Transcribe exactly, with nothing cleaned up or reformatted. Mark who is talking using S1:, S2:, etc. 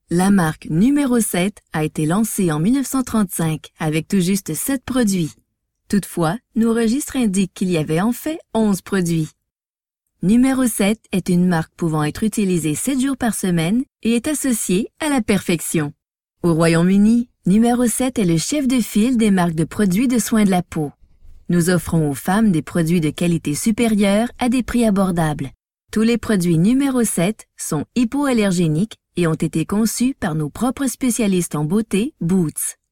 S1: La marque numéro sept a été lancée en mille neuf cent trente-cinq avec tout juste sept produits. Toutefois, nos registres indiquent qu'il y avait en fait onze produits. Numéro sept est une marque pouvant être utilisée sept jours par semaine et est associée à la perfection. Au Royaume-Uni, Numéro sept est le chef de file des marques de produits de soins de la peau. Nous offrons aux femmes des produits de qualité supérieure à des prix abordables. Tous les produits Numéro sept sont hypoallergéniques et ont été conçus par nos propres spécialistes en beauté, Boots.